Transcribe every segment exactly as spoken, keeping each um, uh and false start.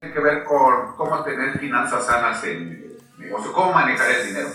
que ver con cómo tener finanzas sanas en el negocio, cómo manejar el dinero.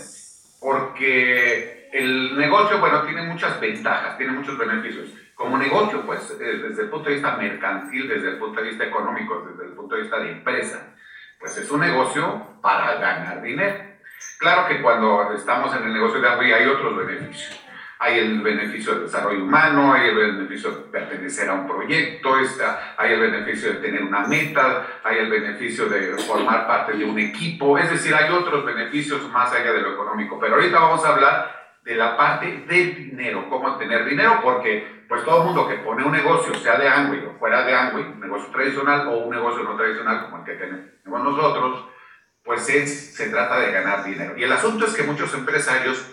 Porque el negocio, bueno, tiene muchas ventajas, tiene muchos beneficios. Como negocio, pues, desde el punto de vista mercantil, desde el punto de vista económico, desde el punto de vista de empresa, pues es un negocio para ganar dinero. Claro que cuando estamos en el negocio de Amway hay otros beneficios. Hay el beneficio del desarrollo humano, hay el beneficio de pertenecer a un proyecto, está, hay el beneficio de tener una meta, hay el beneficio de formar parte de un equipo, es decir, hay otros beneficios más allá de lo económico. Pero ahorita vamos a hablar de la parte del dinero, cómo tener dinero, porque pues todo el mundo que pone un negocio, sea de Amway o fuera de Amway, un negocio tradicional o un negocio no tradicional como el que tenemos nosotros, pues es, se trata de ganar dinero. Y el asunto es que muchos empresarios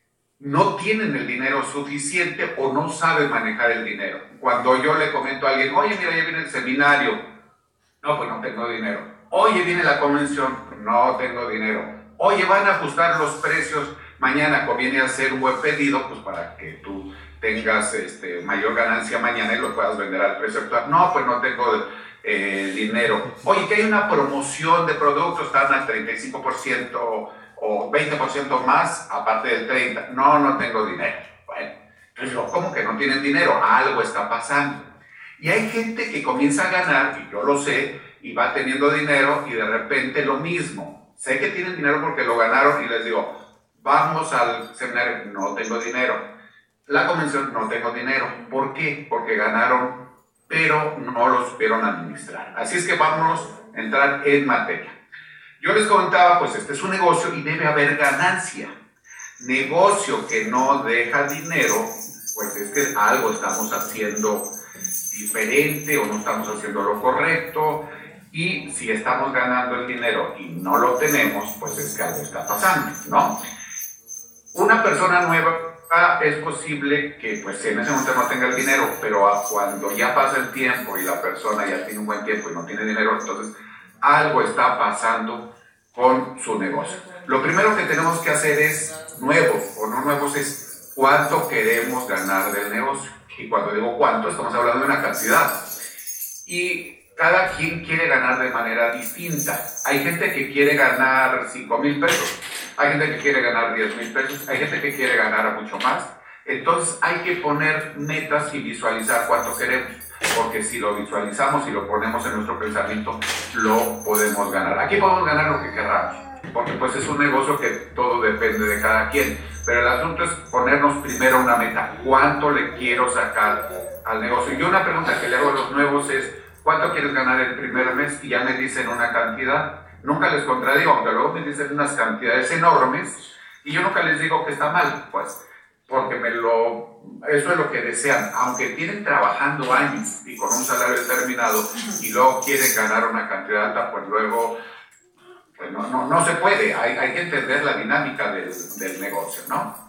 no tienen el dinero suficiente o no saben manejar el dinero. Cuando yo le comento a alguien, oye, mira, ya viene el seminario, no, pues no tengo dinero. Oye, viene la convención, no tengo dinero. Oye, van a ajustar los precios, mañana conviene hacer un buen pedido, pues para que tú tengas este, mayor ganancia mañana y lo puedas vender al precio actual. No, pues no tengo eh, dinero. Oye, que hay una promoción de productos, están al treinta y cinco por ciento o veinte por ciento más, aparte del treinta por ciento. No, no tengo dinero. Bueno, entonces, ¿cómo que no tienen dinero? Algo está pasando. Y hay gente que comienza a ganar, y yo lo sé, y va teniendo dinero, y de repente lo mismo. Sé que tienen dinero porque lo ganaron, y les digo, vamos al seminario, no tengo dinero. La convención, no tengo dinero. ¿Por qué? Porque ganaron, pero no lo supieron administrar. Así es que vamos a entrar en materia. Yo les comentaba, pues este es un negocio y debe haber ganancia. Negocio que no deja dinero, pues es que algo estamos haciendo diferente o no estamos haciendo lo correcto. Y si estamos ganando el dinero y no lo tenemos, pues es que algo está pasando, ¿no? Una persona nueva es posible que pues en ese momento no tenga el dinero, pero cuando ya pasa el tiempo y la persona ya tiene un buen tiempo y no tiene dinero, entonces algo está pasando con su negocio. Lo primero que tenemos que hacer es, nuevos o no nuevos, es cuánto queremos ganar del negocio. Y cuando digo cuánto, estamos hablando de una cantidad. Y cada quien quiere ganar de manera distinta. Hay gente que quiere ganar cinco mil pesos, hay gente que quiere ganar diez mil pesos, hay gente que quiere ganar mucho más. Entonces hay que poner metas y visualizar cuánto queremos. Porque si lo visualizamos y lo ponemos en nuestro pensamiento, lo podemos ganar. Aquí podemos ganar lo que queramos, porque pues es un negocio que todo depende de cada quien. Pero el asunto es ponernos primero una meta. ¿Cuánto le quiero sacar al negocio? Y yo una pregunta que le hago a los nuevos es, ¿cuánto quieres ganar el primer mes? Y ya me dicen una cantidad. Nunca les contradigo, aunque luego me dicen unas cantidades enormes, y yo nunca les digo que está mal, pues, porque me lo, eso es lo que desean, aunque tienen trabajando años y con un salario determinado y luego quieren ganar una cantidad alta, pues luego pues no, no, no se puede, hay, hay que entender la dinámica del, del negocio, ¿no?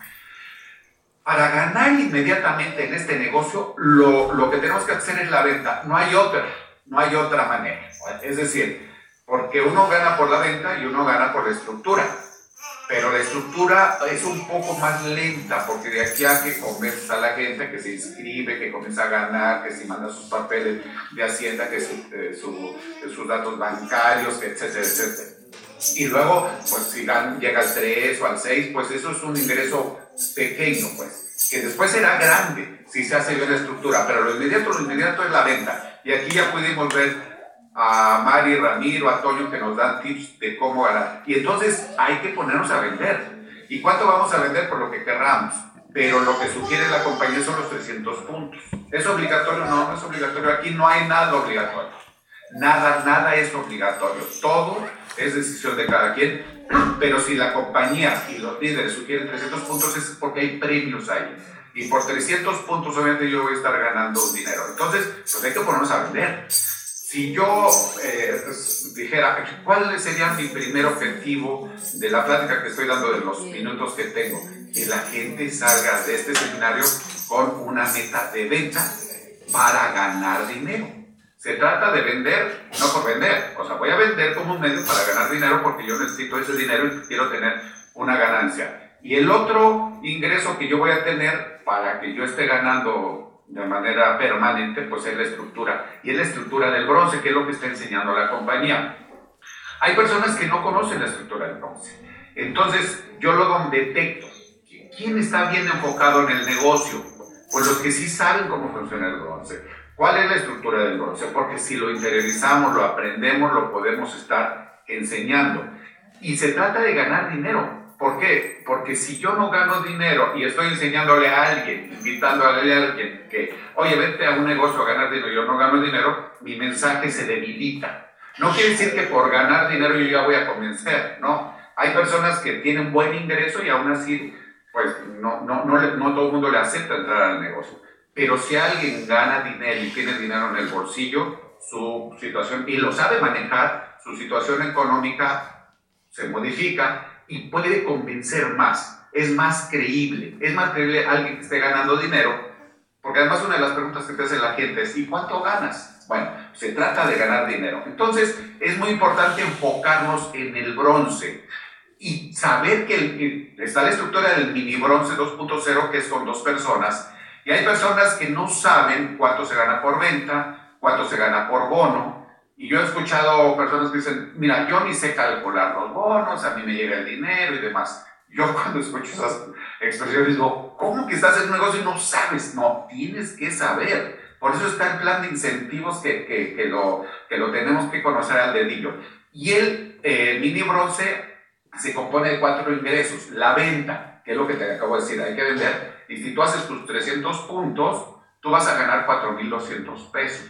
Para ganar inmediatamente en este negocio, lo, lo que tenemos que hacer es la venta, no hay otra, no hay otra manera, es decir, porque uno gana por la venta y uno gana por la estructura. Pero la estructura es un poco más lenta, porque de aquí a que convenza a la gente que se inscribe, que comienza a ganar, que si manda sus papeles de Hacienda, que su, eh, su, sus datos bancarios, etcétera, etcétera. Y luego, pues si gan, llega al tres o al seis, pues eso es un ingreso pequeño, pues, que después será grande si se hace bien la estructura, pero lo inmediato, lo inmediato es la venta. Y aquí ya pudimos ver a Mari, Ramiro, a Toño, que nos dan tips de cómo ganar. Y entonces hay que ponernos a vender. ¿Y cuánto vamos a vender? Por lo que querramos. Pero lo que sugiere la compañía son los trescientos puntos. ¿Es obligatorio? No, no es obligatorio. Aquí no hay nada obligatorio. Nada, nada es obligatorio. Todo es decisión de cada quien. Pero si la compañía y los líderes sugieren trescientos puntos, es porque hay premios ahí. Y por trescientos puntos, obviamente, yo voy a estar ganando dinero. Entonces, pues hay que ponernos a vender. Si yo eh, dijera, ¿cuál sería mi primer objetivo de la plática que estoy dando, de los minutos que tengo? Que la gente salga de este seminario con una meta de venta para ganar dinero. Se trata de vender, no por vender. O sea, voy a vender como un medio para ganar dinero porque yo necesito ese dinero y quiero tener una ganancia. Y el otro ingreso que yo voy a tener para que yo esté ganando de manera permanente, pues es la estructura. Y es la estructura del bronce, que es lo que está enseñando la compañía. Hay personas que no conocen la estructura del bronce. Entonces, yo luego detecto quién está bien enfocado en el negocio. Pues los que sí saben cómo funciona el bronce. ¿Cuál es la estructura del bronce? Porque si lo interiorizamos, lo aprendemos, lo podemos estar enseñando. Y se trata de ganar dinero. ¿Por qué? Porque si yo no gano dinero y estoy enseñándole a alguien, invitándole a alguien que, oye, vete a un negocio a ganar dinero y yo no gano dinero, mi mensaje se debilita. No quiere decir que por ganar dinero yo ya voy a convencer, ¿no? Hay personas que tienen buen ingreso y aún así, pues no, no, no, no todo el mundo le acepta entrar al negocio. Pero si alguien gana dinero y tiene dinero en el bolsillo, su situación, y lo sabe manejar, su situación económica se modifica y puede convencer más, es más creíble, es más creíble alguien que esté ganando dinero, porque además una de las preguntas que te hace la gente es, ¿y cuánto ganas? Bueno, se trata de ganar dinero. Entonces, es muy importante enfocarnos en el bronce y saber que el, está la estructura del mini bronce dos punto cero, que es con dos personas, y hay personas que no saben cuánto se gana por venta, cuánto se gana por bono, y yo he escuchado personas que dicen, mira, yo ni sé calcular los bonos, a mí me llega el dinero y demás. Yo cuando escucho esas expresiones digo, ¿cómo que estás en un negocio y no sabes? No, tienes que saber. Por eso está el plan de incentivos que, que, que, lo, que lo tenemos que conocer al dedillo. Y el eh, mini bronce se compone de cuatro ingresos. La venta, que es lo que te acabo de decir, hay que vender. Y si tú haces tus trescientos puntos, tú vas a ganar cuatro mil doscientos pesos.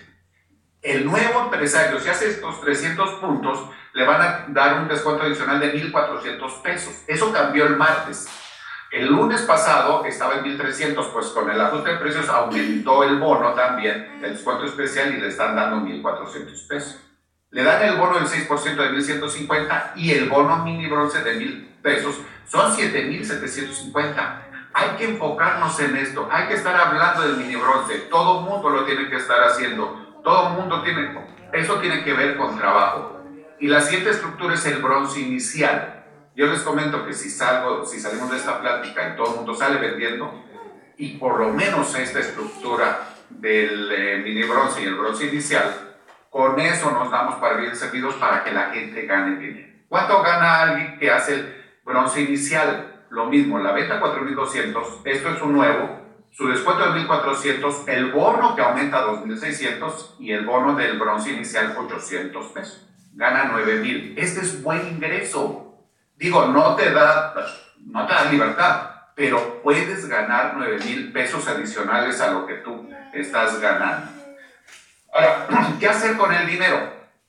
El nuevo empresario, si hace estos trescientos puntos, le van a dar un descuento adicional de mil cuatrocientos pesos. Eso cambió el martes. El lunes pasado estaba en mil trescientos, pues con el ajuste de precios aumentó el bono también, el descuento especial, y le están dando mil cuatrocientos pesos. Le dan el bono del seis por ciento de mil ciento cincuenta y el bono mini bronce de mil pesos, son siete mil setecientos cincuenta. Hay que enfocarnos en esto, hay que estar hablando del mini bronce, todo el mundo lo tiene que estar haciendo, todo el mundo tiene, eso tiene que ver con trabajo. Y la siguiente estructura es el bronce inicial. Yo les comento que si, salgo, si salimos de esta plática y todo el mundo sale vendiendo, y por lo menos esta estructura del eh, mini bronce y el bronce inicial, con eso nos damos para bien servidos para que la gente gane dinero. ¿Cuánto gana alguien que hace el bronce inicial? Lo mismo, la venta cuatro mil doscientos, esto es un nuevo, su descuento de mil cuatrocientos, el bono que aumenta a dos mil seiscientos y el bono del bronce inicial ochocientos pesos. Gana nueve mil. Este es buen ingreso. Digo, no te da, no te da libertad, pero puedes ganar nueve mil pesos adicionales a lo que tú estás ganando. Ahora, ¿qué hacer con el dinero?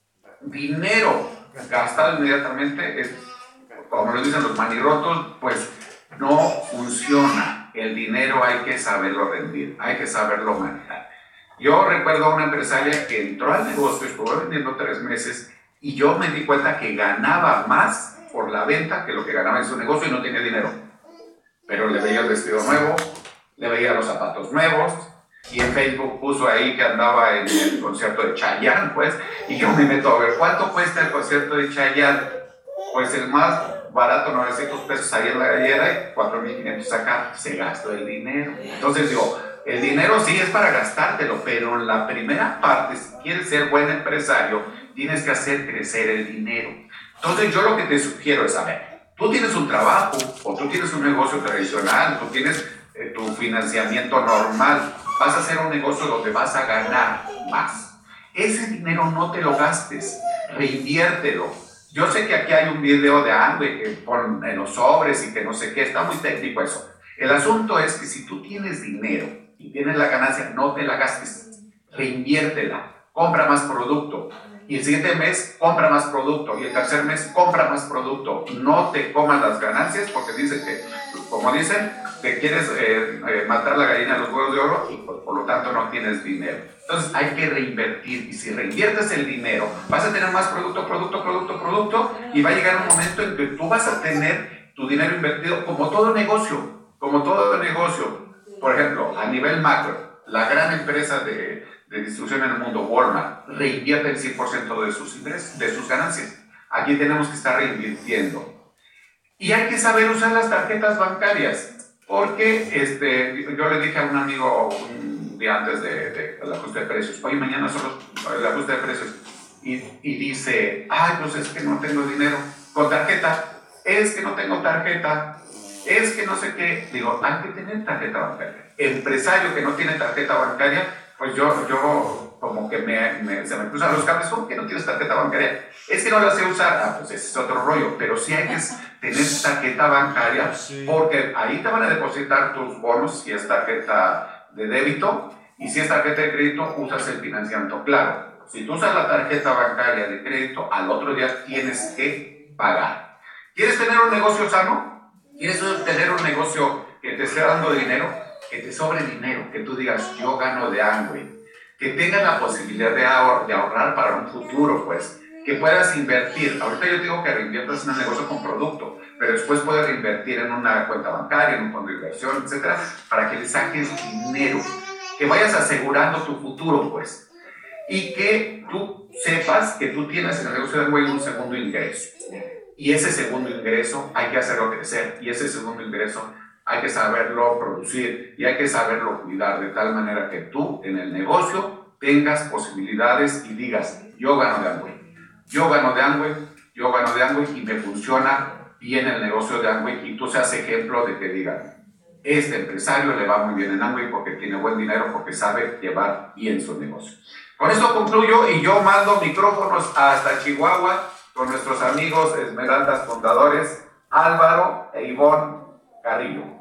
Dinero gastado inmediatamente es, como lo dicen los manirrotos, pues no funciona. El dinero hay que saberlo rendir, hay que saberlo manejar. Yo recuerdo a una empresaria que entró al negocio, estuvo vendiendo tres meses y yo me di cuenta que ganaba más por la venta que lo que ganaba en su negocio y no tenía dinero. Pero le veía el vestido nuevo, le veía los zapatos nuevos, y en Facebook puso ahí que andaba en el concierto de Chayanne, pues, y yo me meto a ver cuánto cuesta el concierto de Chayanne. Pues el más barato, novecientos pesos ahí en la gallera y cuatro mil quinientos acá, se gastó el dinero. Entonces digo, el dinero sí es para gastártelo, pero en la primera parte, si quieres ser buen empresario, tienes que hacer crecer el dinero. Entonces yo lo que te sugiero es, a ver, tú tienes un trabajo, o tú tienes un negocio tradicional, tú tienes eh, tu financiamiento normal, vas a hacer un negocio donde vas a ganar más. Ese dinero no te lo gastes, reinviértelo. Yo sé que aquí hay un video de Amway que ponen en los sobres y que no sé qué, está muy técnico eso. El asunto es que si tú tienes dinero y tienes la ganancia, no te la gastes, reinviértela, compra más producto. Y el siguiente mes compra más producto, y el tercer mes compra más producto. No te comas las ganancias porque dicen que, como dicen, que quieres eh, eh, matar la gallina de los huevos de oro y por, por lo tanto no tienes dinero. Entonces hay que reinvertir, y si reinviertes el dinero vas a tener más producto, producto, producto, producto, y va a llegar un momento en que tú vas a tener tu dinero invertido como todo negocio, como todo negocio. Por ejemplo, a nivel macro, la gran empresa de, de distribución en el mundo, Walmart, reinvierte el cien por ciento de sus ingresos, de sus ganancias. Aquí tenemos que estar reinvirtiendo. Y hay que saber usar las tarjetas bancarias. Porque este, yo le dije a un amigo, un un día antes del de, de ajuste de precios. Oye, mañana son los, el ajuste de precios. Y, y dice, ay, pues es que no tengo dinero con tarjeta, es que no tengo tarjeta, es que no sé qué. Digo, hay que tener tarjeta bancaria. Empresario que no tiene tarjeta bancaria, pues yo, yo como que me, me, se me cruzan los cables. ¿Cómo que no tienes tarjeta bancaria? Es que no la sé usar. Ah, pues ese es otro rollo, pero sí hay que tener tarjeta bancaria, porque ahí te van a depositar tus bonos si es tarjeta de débito, y si es tarjeta de crédito usas el financiamiento. Claro, si tú usas la tarjeta bancaria de crédito, al otro día tienes que pagar. ¿Quieres tener un negocio sano? ¿Quieres tener un negocio que te esté dando dinero? Que te sobre dinero, que tú digas, yo gano de Amway. Que tengas la posibilidad de, ahor de ahorrar para un futuro, pues. Que puedas invertir. Ahorita yo digo que reinviertas en un negocio con producto, pero después puedes reinvertir en una cuenta bancaria, en un fondo de inversión, etcétera, para que le saques dinero. Que vayas asegurando tu futuro, pues. Y que tú sepas que tú tienes en el negocio de Amway un segundo ingreso. Y ese segundo ingreso hay que hacerlo crecer. Y ese segundo ingreso hay que saberlo producir y hay que saberlo cuidar de tal manera que tú en el negocio tengas posibilidades y digas, yo gano de Amway, yo gano de Amway, yo gano de Amway y me funciona bien el negocio de Amway, y tú seas ejemplo de que digan, este empresario le va muy bien en Amway porque tiene buen dinero, porque sabe llevar bien su negocio. Con esto concluyo y yo mando micrófonos hasta Chihuahua con nuestros amigos Esmeraldas Contadores, Álvaro e Ivonne Carrillo.